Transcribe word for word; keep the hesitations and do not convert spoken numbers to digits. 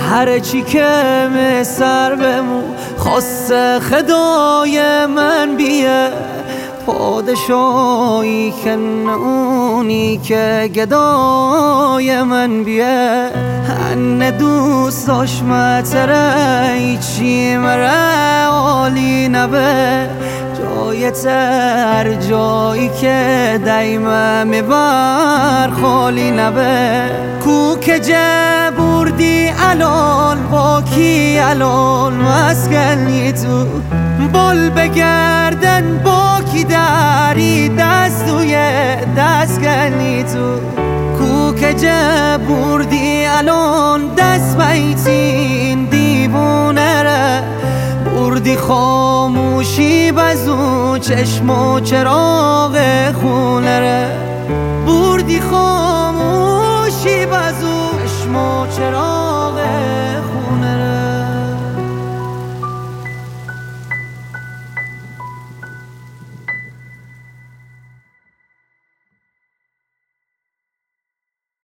هر چی که می سر بمو خواست خدای من بیه پادشاهی کنونی که گدای من بیه هنه دوست داشت متره ایچی مره عالی نبه جای تر جایی که دایما میبر خالی نبه کو که جه بردی الان با کی الان مسکنی تو بال بگردن با کی داری دستوی دست کنی تو کو که جه بردی الان دست بیتین دیوونه ره بردی خاموشی بزو چشم و چراغ خونه ره بردی خاموشی بزو چشم و چراغ